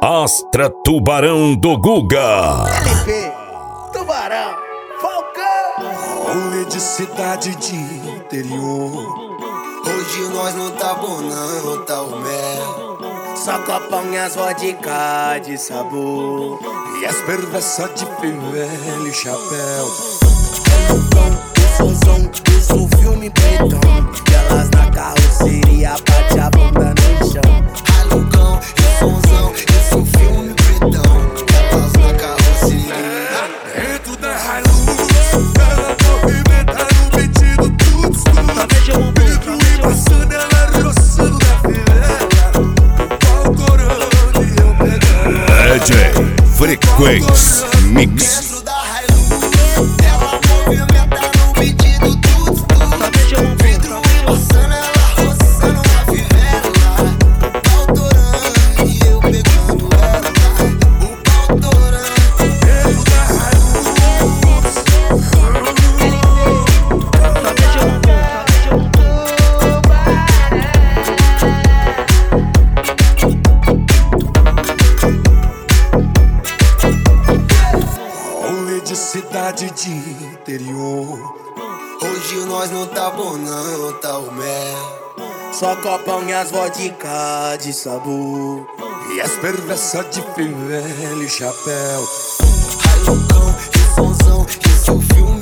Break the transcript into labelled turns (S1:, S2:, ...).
S1: Astra Tubarão do Guga.
S2: LP, Tubarão, Falcão.
S3: Rolê de cidade de interior.
S4: Hoje nós não tá bom não, tá o mel.
S2: Só copão e as vodka de sabor.
S3: E as perversas de fivela e chapéu.
S2: Isso um filme pretão. E elas na carroceria bate a bunda no chão.
S4: Alugão e sonzão, isso um filme pretão. Elas na carroceria.
S3: Dentro da Hilux, ela movimenta no metido tudo. Vidro e passando, ela roçando na fivela. Pau corando e eu pegando.
S1: DJ Frequência Mix.
S4: Dentro da Hilux, ela movimenta no metido tudo. Vidro e passando, ela roçando na fivela. Pau torando e eu pegando ela. O pau torando.
S3: Dentro da Hilux. Rolê de cidade de interior.
S4: Hoje nós não tá bom não, tá o mel.
S2: Só copão e as vodka de sabor.
S3: E as perversas de fivela e chapéu.
S4: Alugão e sonzão, isso é um filme